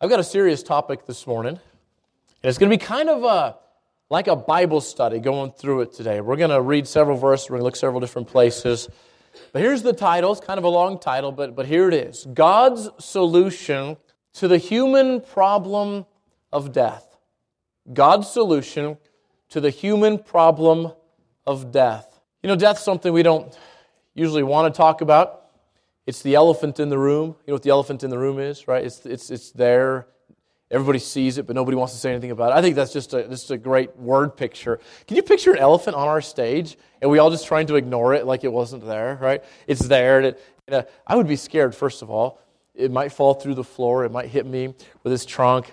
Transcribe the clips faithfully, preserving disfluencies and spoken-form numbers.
I've got a serious topic this morning, and it's going to be kind of a, like a Bible study going through it today. We're going to read several verses, we're going to look several different places. But here's the title. It's kind of a long title, but, but here it is. God's solution to the human problem of death. God's solution to the human problem of death. You know, death's something we don't usually want to talk about. It's the elephant in the room. You know what the elephant in the room is, right? It's it's it's there. Everybody sees it, but nobody wants to say anything about it. I think that's just a this is a great word picture. Can you picture an elephant on our stage, and we all just trying to ignore it like it wasn't there, right? It's there. And it, and, uh, I would be scared, first of all. It might fall through the floor. It might hit me with its trunk.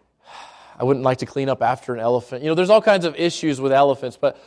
I wouldn't like to clean up after an elephant. You know, there's all kinds of issues with elephants, but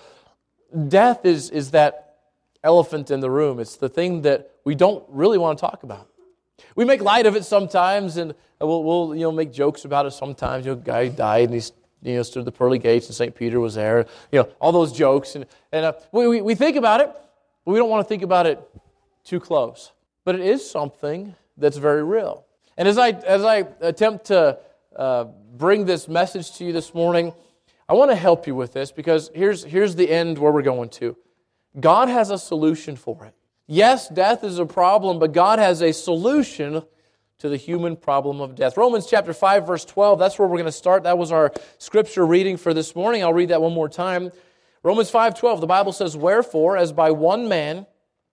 death is is that elephant in the room. It's the thing that we don't really want to talk about. We make light of it sometimes, and we'll, we'll you know make jokes about it sometimes. You know, a guy died, and he you know stood at the pearly gates, and Saint Peter was there. You know, all those jokes, and and uh, we, we we think about it, but we don't want to think about it too close. But it is something that's very real. And as I as I attempt to uh, bring this message to you this morning, I want to help you with this because here's here's the end where we're going to. God has a solution for it. Yes, death is a problem, but God has a solution to the human problem of death. Romans chapter five, verse twelve, that's where we're going to start. That was our scripture reading for this morning. I'll read that one more time. Romans five twelve, the Bible says, "Wherefore, as by one man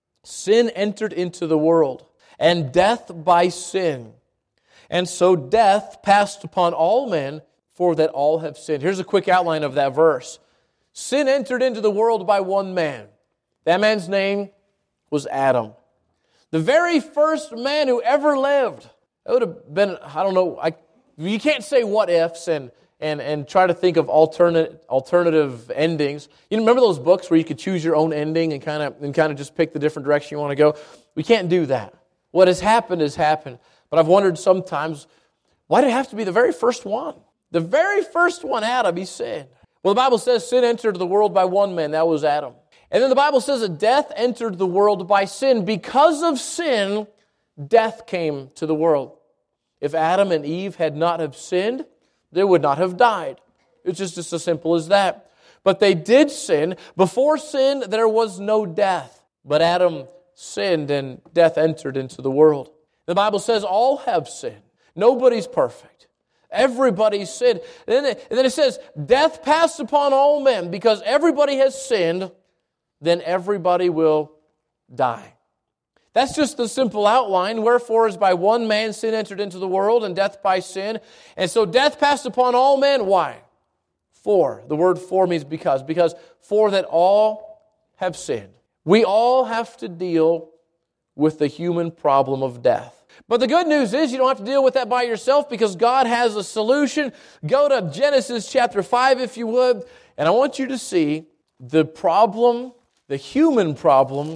sin entered into the world, and death by sin. And so death passed upon all men, for that all have sinned." Here's a quick outline of that verse. Sin entered into the world by one man. That man's name was Adam. The very first man who ever lived. That would have been, I don't know, I, you can't say what ifs and, and, and try to think of alternate, alternative endings. You remember those books where you could choose your own ending and kind of and kind of just pick the different direction you want to go? We can't do that. What has happened has happened. But I've wondered sometimes, why did it have to be the very first one? The very first one, Adam, he sinned. Well, the Bible says sin entered the world by one man. That was Adam. And then the Bible says that death entered the world by sin. Because of sin, death came to the world. If Adam and Eve had not have sinned, they would not have died. It's just, just as simple as that. But they did sin. Before sin, there was no death. But Adam sinned and death entered into the world. The Bible says all have sinned. Nobody's perfect. Everybody's sinned. And then, it, and then it says, death passed upon all men. Because everybody has sinned, then everybody will die. That's just the simple outline. Wherefore, as by one man sin entered into the world, and death by sin. And so death passed upon all men. Why? For. The word for means because. Because for that all have sinned. We all have to deal with the human problem of death. But the good news is you don't have to deal with that by yourself because God has a solution. Go to Genesis chapter five if you would. And I want you to see the problem, the human problem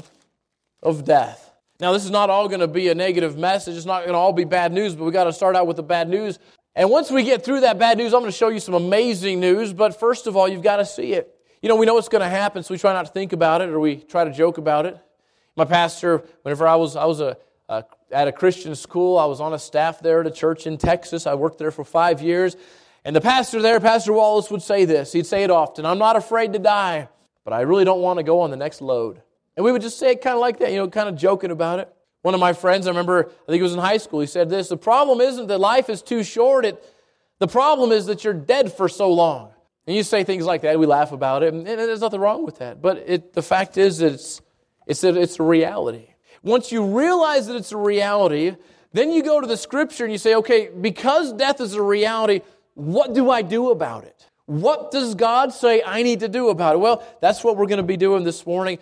of death. Now this is not all going to be a negative message. It's not going to all be bad news, but we've got to start out with the bad news. And once we get through that bad news, I'm going to show you some amazing news. But first of all, you've got to see it. You know, we know what's going to happen, so we try not to think about it or we try to joke about it. My pastor, whenever I was I was a, a at a Christian school, I was on a staff there at a church in Texas. I worked there for five years. And the pastor there, Pastor Wallace, would say this. He'd say it often, "I'm not afraid to die, but I really don't want to go on the next load." And we would just say it kind of like that, you know, kind of joking about it. One of my friends, I remember, I think it was in high school, he said this, "The problem isn't that life is too short. It, the problem is that you're dead for so long." And you say things like that, we laugh about it, and there's nothing wrong with that. But it, the fact is that it's, it's, that it's a reality. Once you realize that it's a reality, then you go to the Scripture and you say, okay, because death is a reality, what do I do about it? What does God say I need to do about it? Well, that's what we're going to be doing this morning.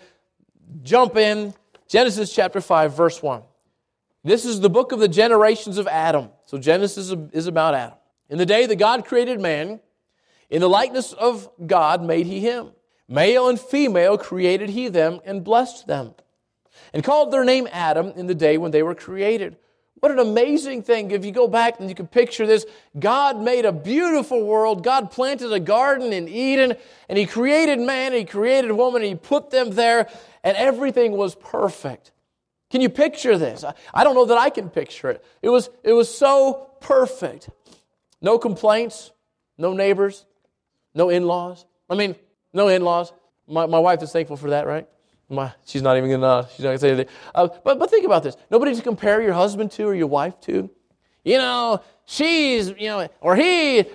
Jump in, Genesis chapter five, verse one. This is the book of the generations of Adam. So Genesis is about Adam. In the day that God created man, in the likeness of God made he him. Male and female created he them and blessed them. And called their name Adam in the day when they were created. What an amazing thing. If you go back and you can picture this, God made a beautiful world. God planted a garden in Eden, and He created man, He created woman, and He put them there, and everything was perfect. Can you picture this? I don't know that I can picture it. It was, it was so perfect. No complaints, no neighbors, no in-laws. I mean, no in-laws. My, my wife is thankful for that, right? My, she's not even going to she's not gonna say anything. Uh, but, but think about this. Nobody to compare your husband to or your wife to. You know, she's, you know, or he,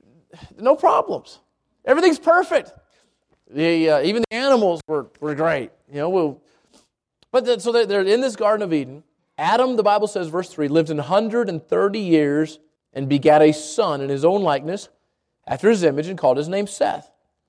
no problems. Everything's perfect. The, uh, even the animals were, were great. You know, we'll, but the, so they're, they're in this Garden of Eden. Adam, the Bible says, verse three, lived one hundred thirty years and begat a son in his own likeness, after his image, and called his name Seth.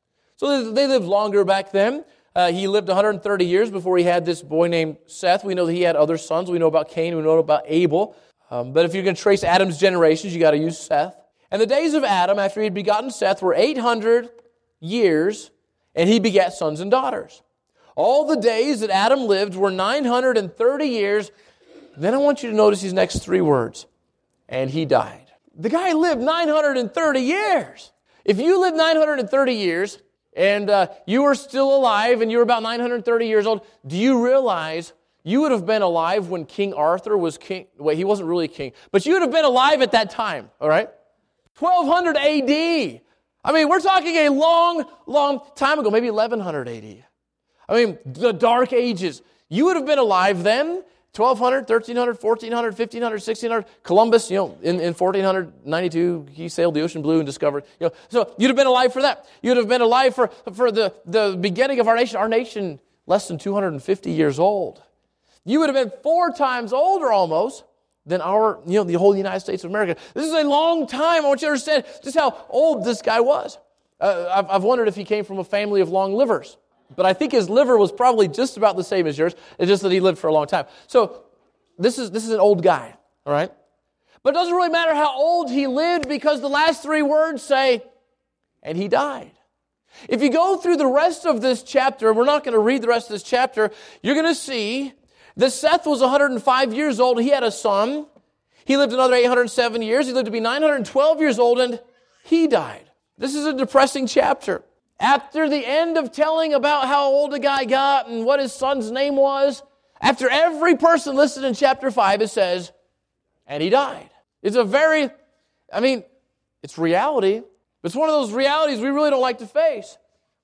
So they, they lived longer back then. Uh, he lived one hundred thirty years before he had this boy named Seth. We know that he had other sons. We know about Cain. We know about Abel. Um, but if you're going to trace Adam's generations, you got to use Seth. And the days of Adam, after he had begotten Seth, were eight hundred years, and he begat sons and daughters. All the days that Adam lived were nine hundred thirty years. Then I want you to notice these next three words. And he died. The guy lived nine hundred thirty years. If you lived nine hundred thirty years, and uh, you were still alive, and you were about nine hundred thirty years old, do you realize you would have been alive when King Arthur was king? Wait, he wasn't really king, but you would have been alive at that time, all right? twelve hundred A D. I mean, we're talking a long, long time ago, maybe eleven hundred A D. I mean, the Dark Ages. You would have been alive then, twelve hundred, thirteen hundred, fourteen hundred, fifteen hundred, sixteen hundred. Columbus, you know, in, in fourteen ninety-two, he sailed the ocean blue and discovered, you know, so you'd have been alive for that. You'd have been alive for, for the, the beginning of our nation. Our nation, less than two hundred fifty years old. You would have been four times older almost than our, you know, the whole United States of America. This is a long time. I want you to understand just how old this guy was. Uh, I've, I've wondered if he came from a family of long livers. But I think his liver was probably just about the same as yours. It's just that he lived for a long time. So this is this is an old guy, all right? But it doesn't really matter how old he lived because the last three words say, and he died. If you go through the rest of this chapter, we're not going to read the rest of this chapter, you're going to see that Seth was one hundred five years old. He had a son. He lived another eight hundred seven years. He lived to be nine hundred twelve years old, and he died. This is a depressing chapter. After the end of telling about how old the guy got and what his son's name was, after every person listed in chapter five, it says, and he died. It's a very, I mean, it's reality. It's one of those realities we really don't like to face.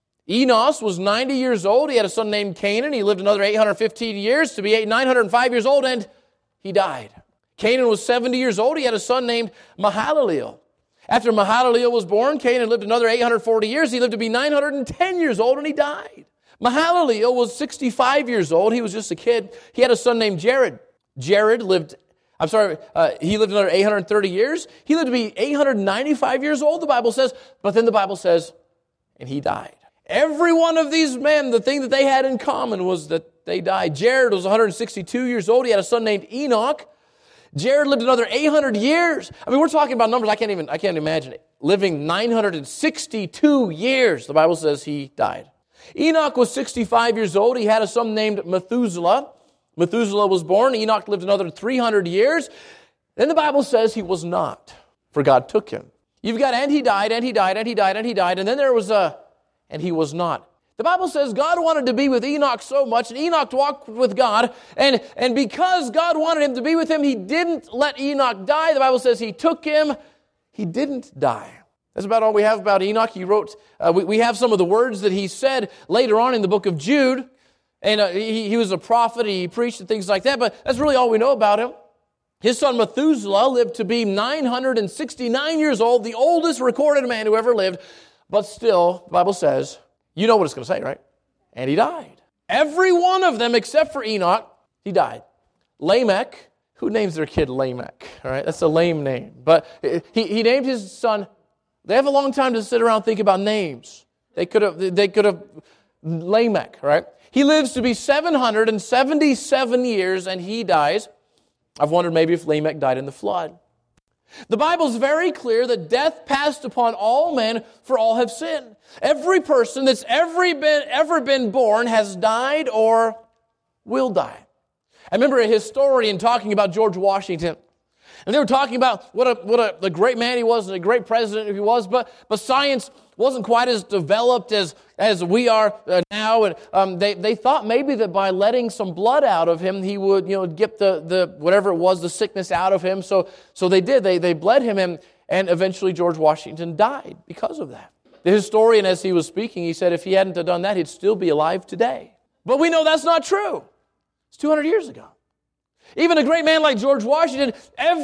Enos was ninety years old. He had a son named Canaan. He lived another eight hundred fifteen years to be nine hundred five years old, and he died. Canaan was seventy years old. He had a son named Mahalaleel. After Mahalaleel was born, Canaan lived another eight hundred forty years. He lived to be nine hundred ten years old, and he died. Mahalaleel was sixty-five years old. He was just a kid. He had a son named Jared. Jared lived, I'm sorry, uh, he lived another eight hundred thirty years. He lived to be eight hundred ninety-five years old, the Bible says. But then the Bible says, and he died. Every one of these men, the thing that they had in common was that they died. Jared was one hundred sixty-two years old. He had a son named Enoch. Jared lived another eight hundred years. I mean, we're talking about numbers I can't even, I can't imagine it. Living nine hundred sixty-two years, the Bible says he died. Enoch was sixty-five years old. He had a son named Methuselah. Methuselah was born. Enoch lived another three hundred years. Then the Bible says he was not, for God took him. You've got, and he died, and he died, and he died, and he died. And then there was a, and he was not. The Bible says God wanted to be with Enoch so much, and Enoch walked with God, and, and because God wanted him to be with him, he didn't let Enoch die. The Bible says he took him. He didn't die. That's about all we have about Enoch. He wrote, uh, we, we have some of the words that he said later on in the book of Jude, and uh, he, he was a prophet, he preached and things like that, but that's really all we know about him. His son Methuselah lived to be nine hundred sixty-nine years old, the oldest recorded man who ever lived, but still, the Bible says, you know what it's going to say, right? And he died. Every one of them except for Enoch, he died. Lamech, who names their kid Lamech? All right, that's a lame name. But he, he named his son. They have a long time to sit around and think about names. They could have, they could have, Lamech, right? He lives to be seven hundred seventy-seven years and he dies. I've wondered maybe if Lamech died in the flood. The Bible is very clear that death passed upon all men, for all have sinned. Every person that's ever been, ever been born has died or will die. I remember a historian talking about George Washington. And they were talking about what a what a, the great man he was and a great president he was, but but science wasn't quite as developed as as we are uh, now. And um, they they thought maybe that by letting some blood out of him, he would you know get the the whatever it was the sickness out of him. So so they did. They they bled him and And eventually George Washington died because of that. The historian, as he was speaking, he said if he hadn't have done that, he'd still be alive today. But we know that's not true. It's two hundred years ago. Even a great man like George Washington,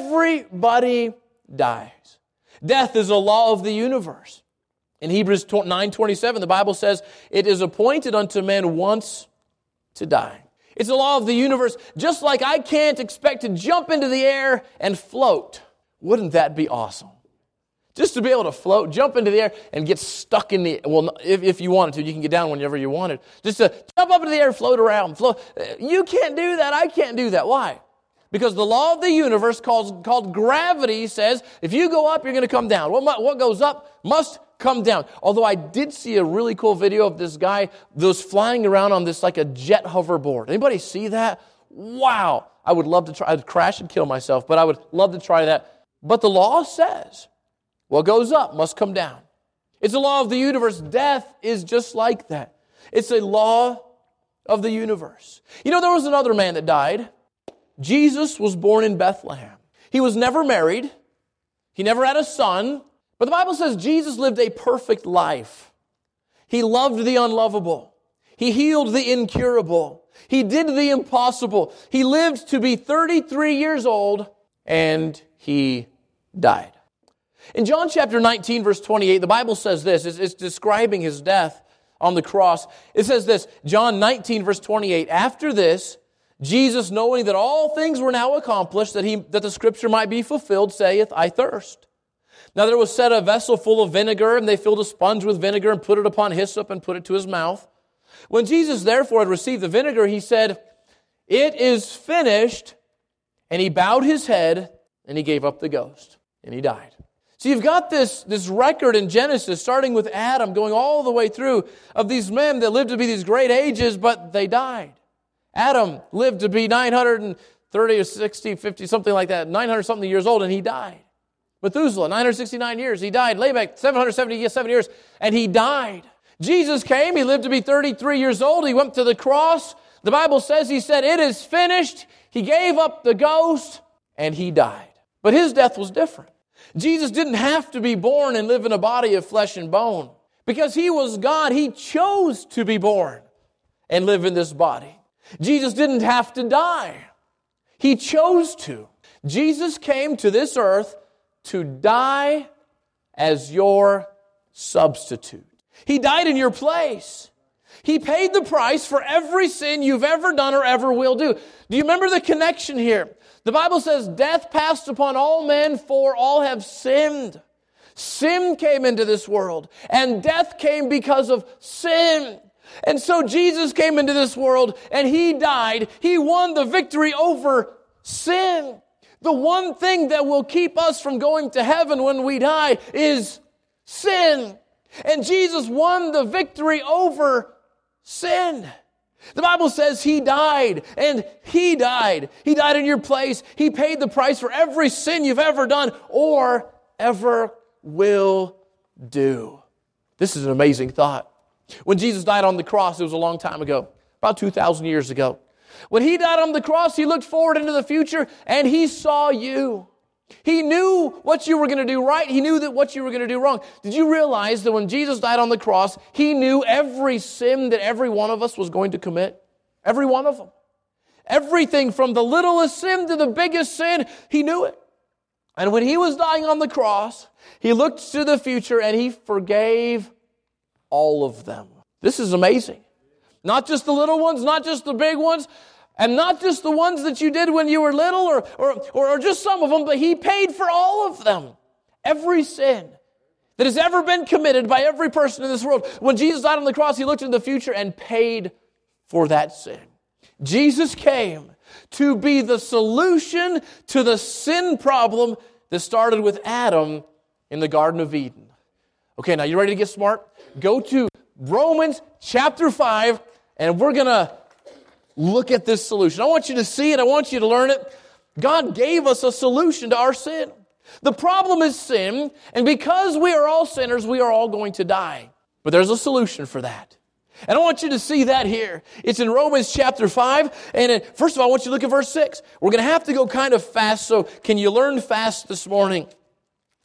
everybody dies. Death is a law of the universe. In Hebrews nine twenty-seven, the Bible says, it is appointed unto men once to die. It's a law of the universe. Just like I can't expect to jump into the air and float. Wouldn't that be awesome? Just to be able to float, jump into the air, and get stuck in the, well, if, if you wanted to, you can get down whenever you wanted. Just to jump up into the air, float around, float. You can't do that. I can't do that. Why? Because the law of the universe called, called gravity says, if you go up, you're going to come down. What, what goes up must come down. Although I did see a really cool video of this guy that was flying around on this like a jet hoverboard. Anybody see that? Wow. I would love to try. I'd crash and kill myself, but I would love to try that. But the law says, what goes up must come down. It's a law of the universe. Death is just like that. It's a law of the universe. You know, there was another man that died. Jesus was born in Bethlehem. He was never married. He never had a son. But the Bible says Jesus lived a perfect life. He loved the unlovable. He healed the incurable. He did the impossible. He lived to be thirty-three years old, and he died. In John chapter nineteen, verse twenty-eight, the Bible says this. It's, it's describing his death on the cross. It says this, John nineteen, verse twenty-eight, after this, Jesus, knowing that all things were now accomplished, that he that the scripture might be fulfilled, saith, I thirst. Now there was set a vessel full of vinegar, and they filled a sponge with vinegar and put it upon hyssop and put it to his mouth. When Jesus therefore had received the vinegar, he said, it is finished. And he bowed his head, and he gave up the ghost, and he died. So you've got this, this record in Genesis, starting with Adam, going all the way through, of these men that lived to be these great ages, but they died. Adam lived to be nine hundred thirty or sixty, fifty, something like that, nine hundred something years old, and he died. Methuselah, nine hundred sixty-nine years, he died. Lamech, seven hundred seventy-seven years, and he died. Jesus came, he lived to be thirty-three years old, he went to the cross. The Bible says he said, it is finished. He gave up the ghost, and he died. But his death was different. Jesus didn't have to be born and live in a body of flesh and bone. Because he was God, he chose to be born and live in this body. Jesus didn't have to die. He chose to. Jesus came to this earth to die as your substitute. He died in your place. He paid the price for every sin you've ever done or ever will do. Do you remember the connection here? The Bible says, death passed upon all men, for all have sinned. Sin came into this world, and death came because of sin. And so Jesus came into this world, and he died. He won the victory over sin. The one thing that will keep us from going to heaven when we die is sin. And Jesus won the victory over sin. The Bible says he died, and he died. He died in your place. He paid the price for every sin you've ever done or ever will do. This is an amazing thought. When Jesus died on the cross, it was a long time ago, about two thousand years ago. When he died on the cross, he looked forward into the future, and he saw you. He knew what you were going to do right. He knew that what you were going to do wrong. Did you realize that when Jesus died on the cross, he knew every sin that every one of us was going to commit? Every one of them. Everything from the littlest sin to the biggest sin, he knew it. And when he was dying on the cross, he looked to the future and he forgave all of them. This is amazing. Not just the little ones, not just the big ones, and not just the ones that you did when you were little or, or, or, or just some of them, but he paid for all of them. Every sin that has ever been committed by every person in this world. When Jesus died on the cross, he looked into the future and paid for that sin. Jesus came to be the solution to the sin problem that started with Adam in the Garden of Eden. Okay, now you ready to get smart? Go to Romans chapter five, and we're going to look at this solution. I want you to see it. I want you to learn it. God gave us a solution to our sin. The problem is sin, and because we are all sinners, we are all going to die. But there's a solution for that. And I want you to see that here. It's in Romans chapter five. And in, first of all, I want you to look at verse six. We're going to have to go kind of fast, so can you learn fast this morning?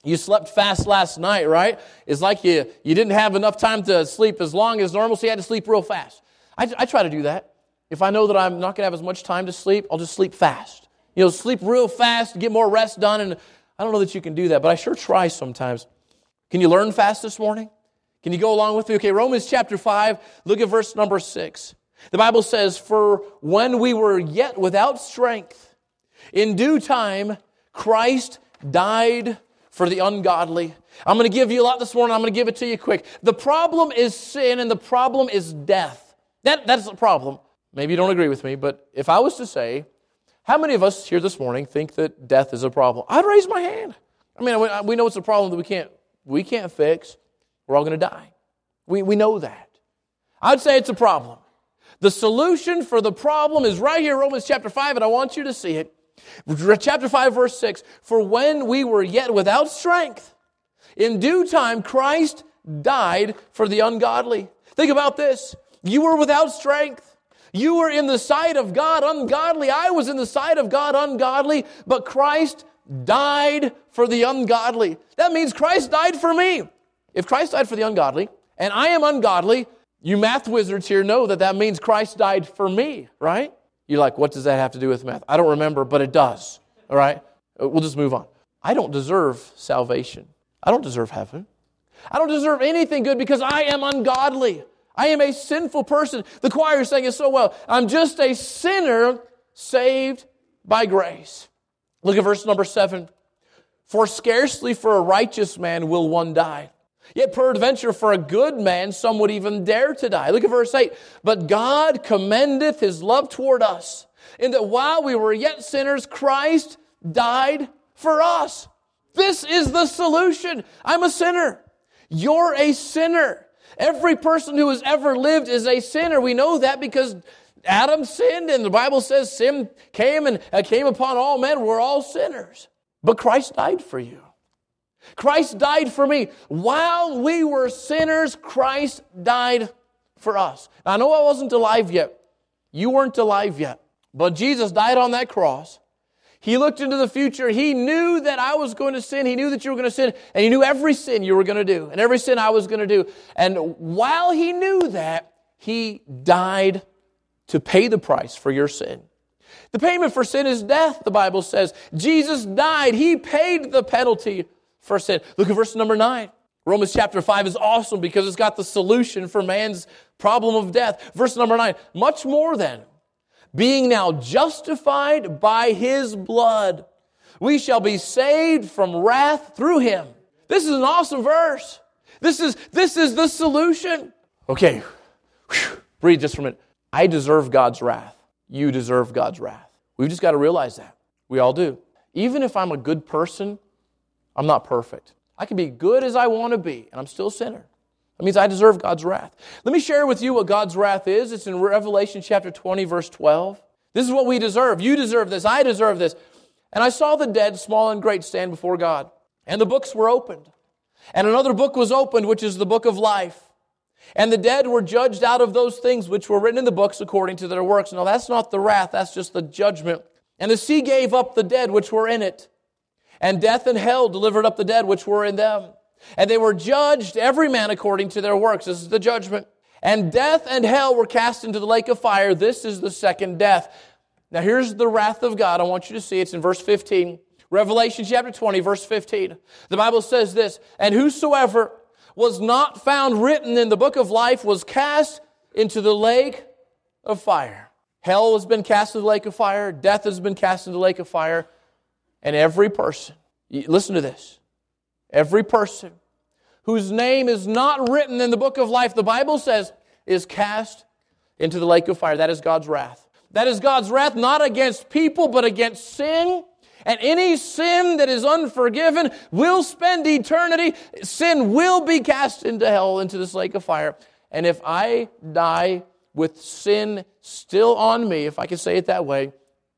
You slept fast last night, right? It's like you, you didn't have enough time to sleep as long as normal, so you had to sleep real fast. I, I try to do that. If I know that I'm not going to have as much time to sleep, I'll just sleep fast. You know, sleep real fast, get more rest done, and I don't know that you can do that, but I sure try sometimes. Can you learn fast this morning? Can you go along with me? Okay, Romans chapter five, look at verse number six. The Bible says, "For when we were yet without strength, in due time Christ died for the ungodly." I'm going to give you a lot this morning. I'm going to give it to you quick. The problem is sin, and the problem is death. That, that's the problem. Maybe you don't agree with me, but if I was to say, how many of us here this morning think that death is a problem? I'd raise my hand. I mean, we know it's a problem that we can't we can't fix. We're all going to die. We, we know that. I'd say it's a problem. The solution for the problem is right here, Romans chapter five, and I want you to see it. Chapter five, verse six, "For when we were yet without strength, in due time Christ died for the ungodly." Think about this. You were without strength. You were in the sight of God ungodly. I was in the sight of God ungodly, but Christ died for the ungodly. That means Christ died for me. If Christ died for the ungodly, and I am ungodly, you math wizards here know that that means Christ died for me, right? You're like, what does that have to do with math? I don't remember, but it does, all right? We'll just move on. I don't deserve salvation. I don't deserve heaven. I don't deserve anything good because I am ungodly. I am a sinful person. The choir is saying it so well. I'm just a sinner saved by grace. Look at verse number seven. "For scarcely for a righteous man will one die. Yet peradventure for a good man some would even dare to die." Look at verse eight. "But God commendeth His love toward us, in that while we were yet sinners, Christ died for us." This is the solution. I'm a sinner. You're a sinner. Every person who has ever lived is a sinner. We know that because Adam sinned, and the Bible says sin came and came upon all men. We're all sinners. But Christ died for you. Christ died for me. While we were sinners, Christ died for us. Now, I know I wasn't alive yet. You weren't alive yet. But Jesus died on that cross. He looked into the future. He knew that I was going to sin. He knew that you were going to sin. And He knew every sin you were going to do. And every sin I was going to do. And while He knew that, He died to pay the price for your sin. The payment for sin is death, the Bible says. Jesus died. He paid the penalty for sin. Look at verse number nine. Romans chapter five is awesome because it's got the solution for man's problem of death. Verse number nine. "Much more then, being now justified by His blood, we shall be saved from wrath through Him." This is an awesome verse. This is, this is the solution. Okay, whew. Breathe just for a minute. I deserve God's wrath. You deserve God's wrath. We've just got to realize that. We all do. Even if I'm a good person, I'm not perfect. I can be good as I want to be, and I'm still a sinner. That means I deserve God's wrath. Let me share with you what God's wrath is. It's in Revelation chapter twenty, verse twelve. This is what we deserve. You deserve this. I deserve this. "And I saw the dead, small and great, stand before God. And the books were opened. And another book was opened, which is the book of life. And the dead were judged out of those things which were written in the books according to their works." Now that's not the wrath, that's just the judgment. "And the sea gave up the dead which were in it. And death and hell delivered up the dead which were in them. And they were judged, every man according to their works." This is the judgment. "And death and hell were cast into the lake of fire. This is the second death." Now here's the wrath of God. I want you to see it's in verse fifteen. Revelation chapter twenty, verse fifteen. The Bible says this, "And whosoever was not found written in the book of life was cast into the lake of fire." Hell has been cast into the lake of fire. Death has been cast into the lake of fire. And every person, listen to this, every person whose name is not written in the book of life, the Bible says, is cast into the lake of fire. That is God's wrath. That is God's wrath not against people, but against sin. And any sin that is unforgiven will spend eternity. Sin will be cast into hell, into this lake of fire. And if I die with sin still on me, if I can say it that way,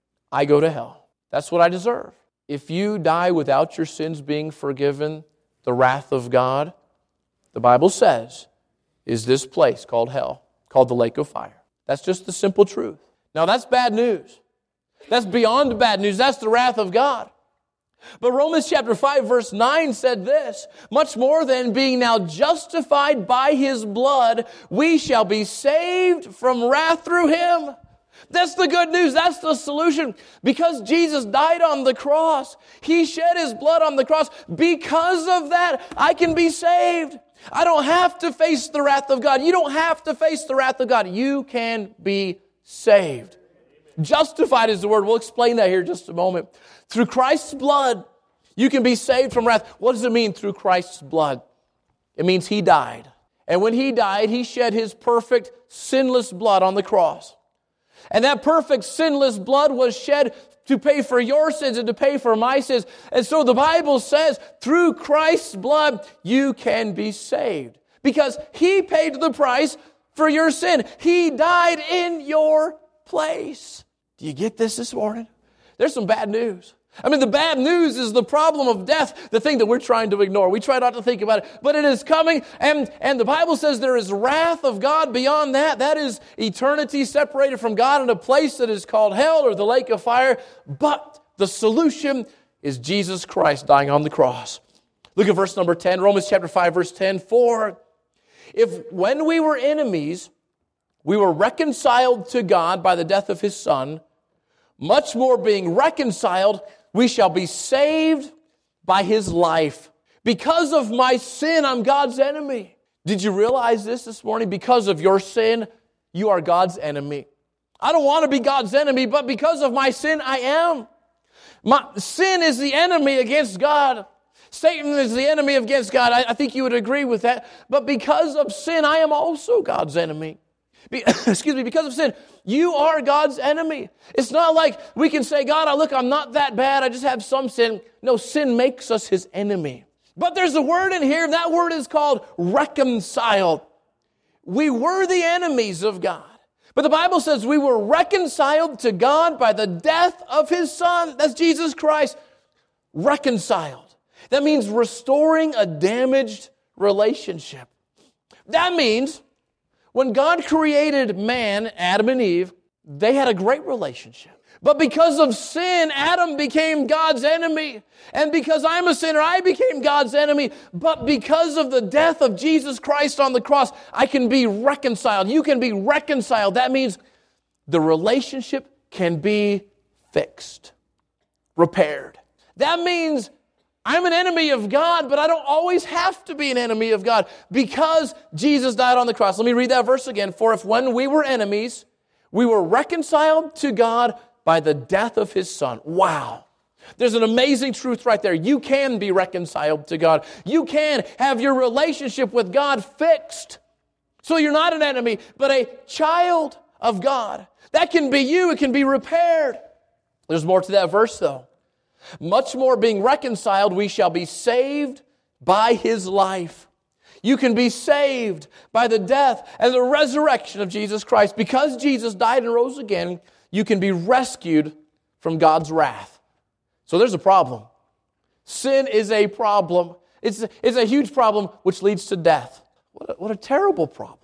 I go to hell. That's what I deserve. If you die without your sins being forgiven, the wrath of God, the Bible says, is this place called hell, called the lake of fire. That's just the simple truth. Now that's bad news. That's beyond bad news. That's the wrath of God. But Romans chapter five verse nine said this, much more than being now justified by His blood, we shall be saved from wrath through Him. That's the good news. That's the solution. Because Jesus died on the cross, He shed His blood on the cross. Because of that, I can be saved. I don't have to face the wrath of God. You don't have to face the wrath of God. You can be saved. Justified is the word. We'll explain that here in just a moment. Through Christ's blood, you can be saved from wrath. What does it mean through Christ's blood? It means He died. And when He died, He shed His perfect, sinless blood on the cross. And that perfect, sinless blood was shed to pay for your sins and to pay for my sins. And so the Bible says, through Christ's blood, you can be saved. Because He paid the price for your sin. He died in your place. Do you get this this morning? There's some bad news. I mean, the bad news is the problem of death, the thing that we're trying to ignore. We try not to think about it, but it is coming. And, and the Bible says there is wrath of God beyond that. That is eternity separated from God in a place that is called hell or the lake of fire. But the solution is Jesus Christ dying on the cross. Look at verse number ten, Romans chapter five, verse ten. For if when we were enemies, we were reconciled to God by the death of His Son, much more being reconciled, we shall be saved by His life. Because of my sin, I'm God's enemy. Did you realize this this morning? Because of your sin, you are God's enemy. I don't want to be God's enemy, but because of my sin, I am. My sin is the enemy against God. Satan is the enemy against God. I, I think you would agree with that. But because of sin, I am also God's enemy. Be, excuse me, because of sin, you are God's enemy. It's not like we can say, God, oh, look, I'm not that bad. I just have some sin. No, sin makes us His enemy. But there's a word in here. That word is called reconciled. We were the enemies of God. But the Bible says we were reconciled to God by the death of His Son. That's Jesus Christ. Reconciled. That means restoring a damaged relationship. That means when God created man, Adam and Eve, they had a great relationship. But because of sin, Adam became God's enemy. And because I'm a sinner, I became God's enemy. But because of the death of Jesus Christ on the cross, I can be reconciled. You can be reconciled. That means the relationship can be fixed, repaired. That means I'm an enemy of God, but I don't always have to be an enemy of God because Jesus died on the cross. Let me read that verse again. For if when we were enemies, we were reconciled to God by the death of His Son. Wow. There's an amazing truth right there. You can be reconciled to God. You can have your relationship with God fixed. So you're not an enemy, but a child of God. That can be you. It can be repaired. There's more to that verse though. Much more being reconciled, we shall be saved by His life. You can be saved by the death and the resurrection of Jesus Christ. Because Jesus died and rose again, you can be rescued from God's wrath. So there's a problem. Sin is a problem. It's, it's a huge problem which leads to death. What a, what a terrible problem.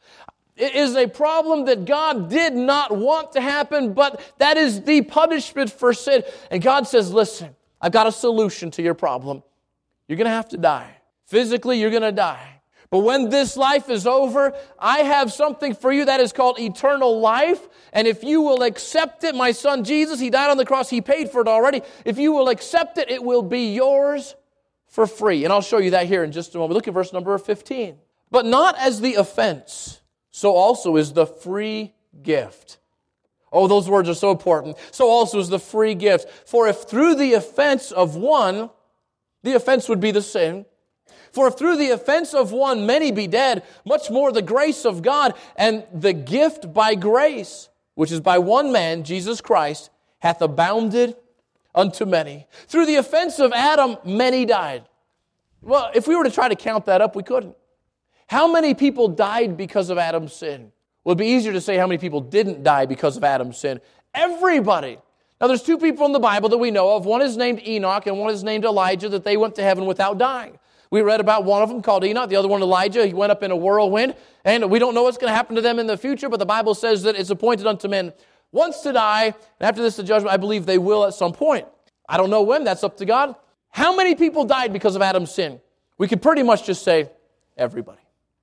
It is a problem that God did not want to happen, but that is the punishment for sin. And God says, listen, I've got a solution to your problem. You're going to have to die. Physically, you're going to die. But when this life is over, I have something for you that is called eternal life. And if you will accept it, my Son Jesus, He died on the cross, He paid for it already. If you will accept it, it will be yours for free. And I'll show you that here in just a moment. Look at verse number fifteen. But not as the offense, so also is the free gift. Oh, those words are so important. So also is the free gift. For if through the offense of one, the offense would be the sin. For if through the offense of one many be dead, much more the grace of God and the gift by grace, which is by one man, Jesus Christ, hath abounded unto many. Through the offense of Adam, many died. Well, if we were to try to count that up, we couldn't. How many people died because of Adam's sin? Well, it'd be easier to say how many people didn't die because of Adam's sin. Everybody. Now, there's two people in the Bible that we know of. One is named Enoch and one is named Elijah, that they went to heaven without dying. We read about one of them called Enoch, the other one Elijah. He went up in a whirlwind, and we don't know what's going to happen to them in the future, but the Bible says that it's appointed unto men once to die, and after this the judgment, I believe they will at some point. I don't know when. That's up to God. How many people died because of Adam's sin? We could pretty much just say everybody.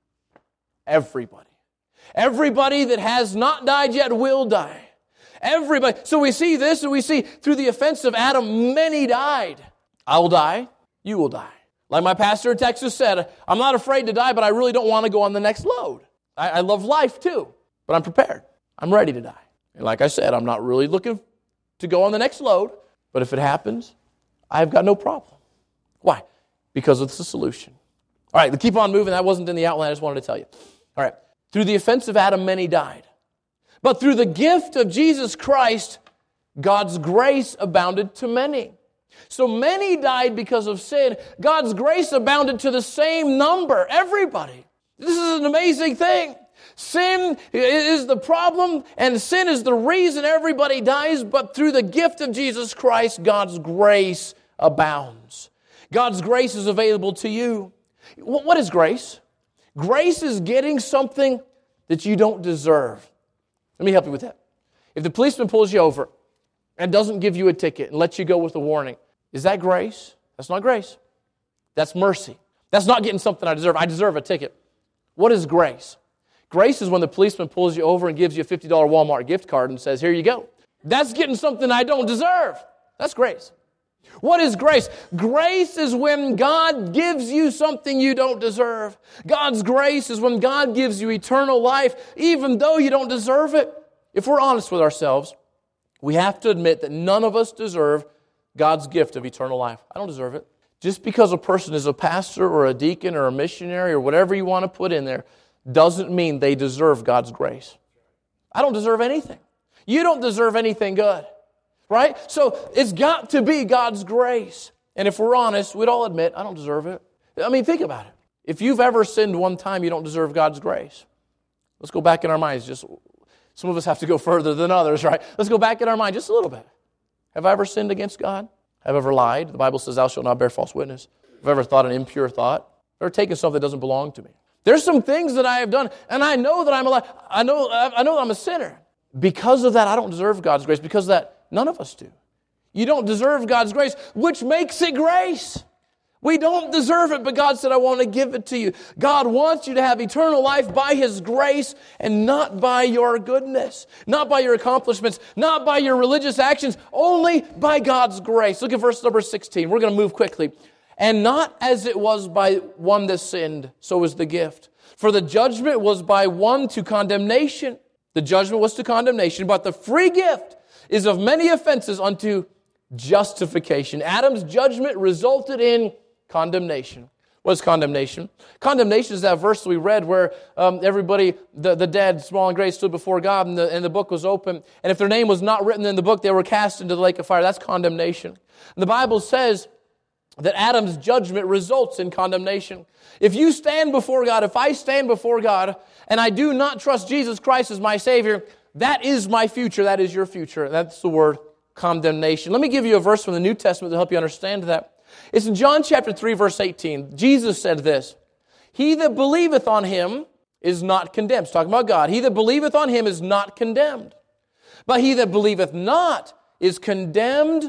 Everybody. Everybody that has not died yet will die. Everybody. So we see this, and we see through the offense of Adam, many died. I will die. You will die. Like my pastor in Texas said, I'm not afraid to die, but I really don't want to go on the next load. I, I love life too, but I'm prepared. I'm ready to die. And like I said, I'm not really looking to go on the next load, but if it happens, I've got no problem. Why? Because it's the solution. All right, keep on moving. That wasn't in the outline. I just wanted to tell you. All right. Through the offense of Adam, many died. But through the gift of Jesus Christ, God's grace abounded to many. So many died because of sin. God's grace abounded to the same number. Everybody. This is an amazing thing. Sin is the problem, and sin is the reason everybody dies, but through the gift of Jesus Christ, God's grace abounds. God's grace is available to you. What is grace? Grace is getting something that you don't deserve. Let me help you with that. If the policeman pulls you over and doesn't give you a ticket and lets you go with a warning, is that grace? That's not grace. That's mercy. That's not getting something I deserve. I deserve a ticket. What is grace? Grace is when the policeman pulls you over and gives you a fifty dollars Walmart gift card and says, here you go. That's getting something I don't deserve. That's grace. What is grace? Grace is when God gives you something you don't deserve. God's grace is when God gives you eternal life, even though you don't deserve it. If we're honest with ourselves, we have to admit that none of us deserve God's gift of eternal life. I don't deserve it. Just because a person is a pastor or a deacon or a missionary or whatever you want to put in there doesn't mean they deserve God's grace. I don't deserve anything. You don't deserve anything good. Right? So it's got to be God's grace. And if we're honest, we'd all admit, I don't deserve it. I mean, think about it. If you've ever sinned one time, you don't deserve God's grace. Let's go back in our minds. Just some of us have to go further than others, right? Let's go back in our mind just a little bit. Have I ever sinned against God? Have I ever lied? The Bible says, thou shalt not bear false witness. Have I ever thought an impure thought? Have I ever taken something that doesn't belong to me? There's some things that I have done, and I know that I'm a, I know, I know that I'm a sinner. Because of that, I don't deserve God's grace. Because of that, none of us do. You don't deserve God's grace, which makes it grace. We don't deserve it, but God said, I want to give it to you. God wants you to have eternal life by His grace and not by your goodness, not by your accomplishments, not by your religious actions, only by God's grace. Look at verse number sixteen. We're going to move quickly. And not as it was by one that sinned, so was the gift. For the judgment was by one to condemnation. The judgment was to condemnation, but the free gift is of many offenses unto justification. Adam's judgment resulted in condemnation. What is condemnation? Condemnation is that verse we read where um, everybody, the, the dead, small and great, stood before God and the, and the book was open. And if their name was not written in the book, they were cast into the lake of fire. That's condemnation. And the Bible says that Adam's judgment results in condemnation. If you stand before God, if I stand before God, and I do not trust Jesus Christ as my Savior, that is my future. That is your future. That's the word condemnation. Let me give you a verse from the New Testament to help you understand that. It's in John chapter three, verse eighteen. Jesus said this, He that believeth on Him is not condemned. It's talking about God. He that believeth on Him is not condemned. But he that believeth not is condemned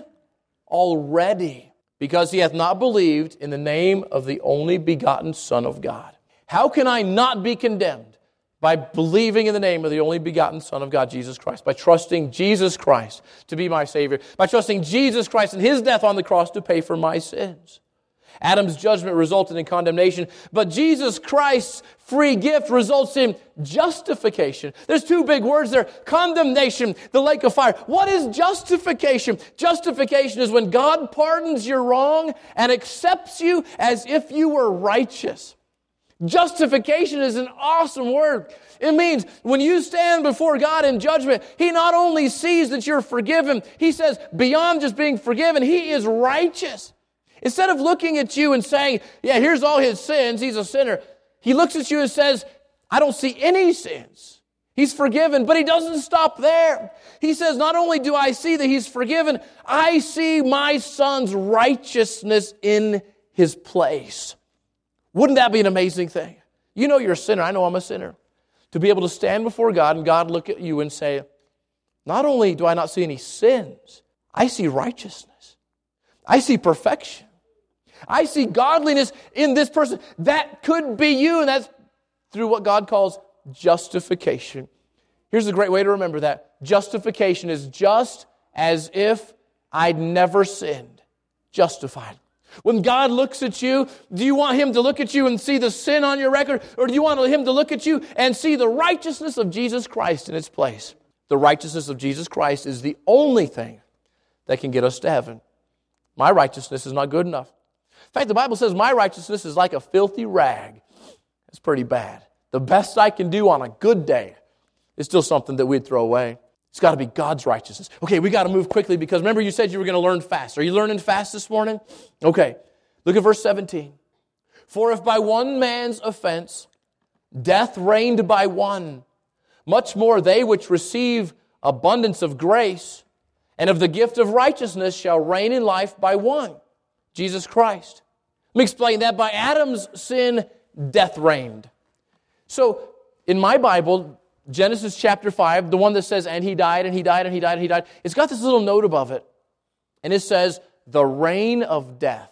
already, because he hath not believed in the name of the only begotten Son of God. How can I not be condemned? By believing in the name of the only begotten Son of God, Jesus Christ. By trusting Jesus Christ to be my Savior. By trusting Jesus Christ and His death on the cross to pay for my sins. Adam's judgment resulted in condemnation, but Jesus Christ's free gift results in justification. There's two big words there. Condemnation, the lake of fire. What is justification? Justification is when God pardons your wrong and accepts you as if you were righteous. Justification is an awesome word. It means when you stand before God in judgment, He not only sees that you're forgiven, He says beyond just being forgiven, He is righteous. Instead of looking at you and saying, yeah, here's all his sins, he's a sinner, He looks at you and says, I don't see any sins. He's forgiven, but He doesn't stop there. He says, not only do I see that He's forgiven, I see my Son's righteousness in His place. Wouldn't that be an amazing thing? You know you're a sinner. I know I'm a sinner. To be able to stand before God and God look at you and say, not only do I not see any sins, I see righteousness. I see perfection. I see godliness in this person. That could be you, and that's through what God calls justification. Here's a great way to remember that. Justification is just as if I'd never sinned. Justified. When God looks at you, do you want Him to look at you and see the sin on your record? Or do you want Him to look at you and see the righteousness of Jesus Christ in its place? The righteousness of Jesus Christ is the only thing that can get us to heaven. My righteousness is not good enough. In fact, the Bible says my righteousness is like a filthy rag. That's pretty bad. The best I can do on a good day is still something that we'd throw away. It's got to be God's righteousness. Okay, we got to move quickly because remember you said you were going to learn fast. Are you learning fast this morning? Okay, look at verse seventeen. For if by one man's offense death reigned by one, much more they which receive abundance of grace and of the gift of righteousness shall reign in life by one, Jesus Christ. Let me explain that. By Adam's sin, death reigned. So, in my Bible, Genesis chapter five, the one that says, and he died, and he died, and he died, and he died, it's got this little note above it. And it says, the reign of death.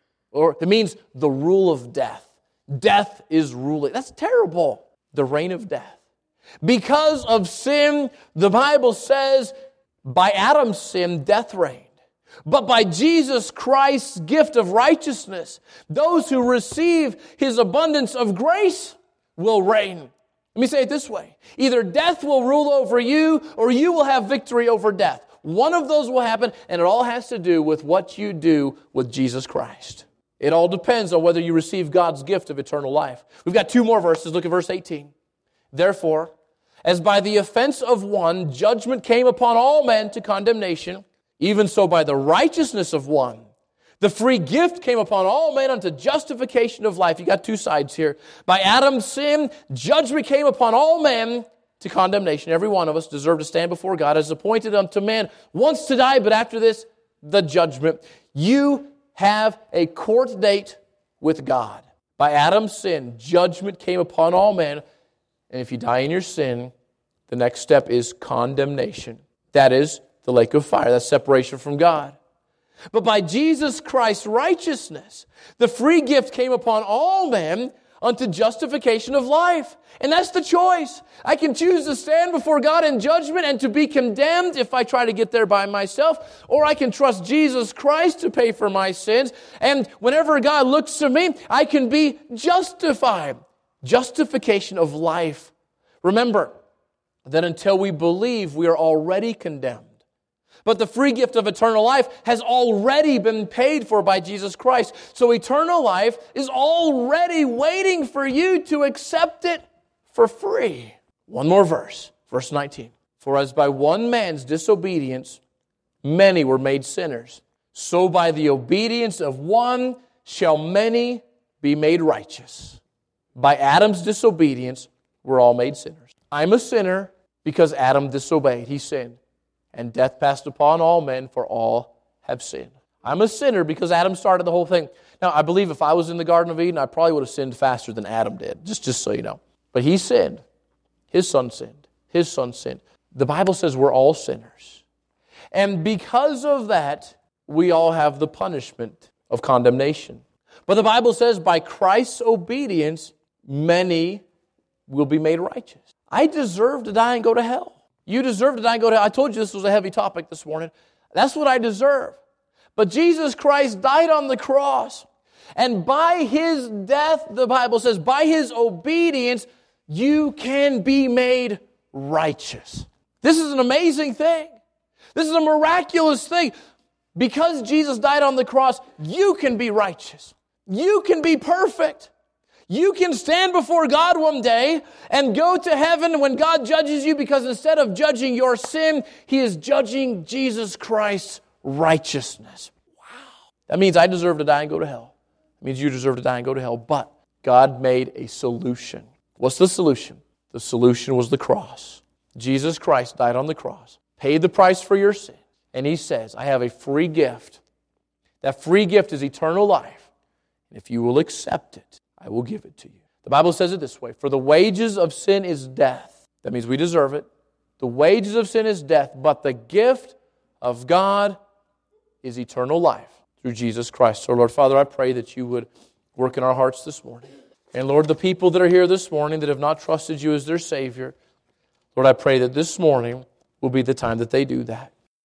Or it means the rule of death. Death is ruling. That's terrible. The reign of death. Because of sin, the Bible says, by Adam's sin, death reigned. But by Jesus Christ's gift of righteousness, those who receive His abundance of grace will reign. Let me say it this way. Either death will rule over you or you will have victory over death. One of those will happen, and it all has to do with what you do with Jesus Christ. It all depends on whether you receive God's gift of eternal life. We've got two more verses. Look at verse eighteen. Therefore, as by the offense of one, judgment came upon all men to condemnation, even so by the righteousness of one, the free gift came upon all men unto justification of life. You got two sides here. By Adam's sin, judgment came upon all men to condemnation. Every one of us deserve to stand before God as appointed unto man once to die, but after this, the judgment. You have a court date with God. By Adam's sin, judgment came upon all men. And if you die in your sin, the next step is condemnation. That is the lake of fire. That's separation from God. But by Jesus Christ's righteousness, the free gift came upon all men unto justification of life. And that's the choice. I can choose to stand before God in judgment and to be condemned if I try to get there by myself, or I can trust Jesus Christ to pay for my sins. And whenever God looks to me, I can be justified. Justification of life. Remember that until we believe, we are already condemned. But the free gift of eternal life has already been paid for by Jesus Christ. So eternal life is already waiting for you to accept it for free. One more verse, verse nineteen. For as by one man's disobedience many were made sinners, so by the obedience of one shall many be made righteous. By Adam's disobedience, we're all made sinners. I'm a sinner because Adam disobeyed. He sinned. And death passed upon all men, for all have sinned. I'm a sinner because Adam started the whole thing. Now, I believe if I was in the Garden of Eden, I probably would have sinned faster than Adam did, just, just so you know. But he sinned. His son sinned. His son sinned. The Bible says we're all sinners. And because of that, we all have the punishment of condemnation. But the Bible says by Christ's obedience, many will be made righteous. I deserve to die and go to hell. You deserve to die and go to hell. I told you this was a heavy topic this morning. That's what I deserve. But Jesus Christ died on the cross. And by His death, the Bible says, by His obedience, you can be made righteous. This is an amazing thing. This is a miraculous thing. Because Jesus died on the cross, you can be righteous. You can be perfect. You can stand before God one day and go to heaven when God judges you, because instead of judging your sin, He is judging Jesus Christ's righteousness. Wow. That means I deserve to die and go to hell. It means you deserve to die and go to hell. But God made a solution. What's the solution? The solution was the cross. Jesus Christ died on the cross, paid the price for your sin, and He says, I have a free gift. That free gift is eternal life. And if you will accept it, I will give it to you. The Bible says it this way, for the wages of sin is death. That means we deserve it. The wages of sin is death, but the gift of God is eternal life through Jesus Christ. So, Lord Father, I pray that you would work in our hearts this morning. And Lord, the people that are here this morning that have not trusted you as their Savior, Lord, I pray that this morning will be the time that they do that.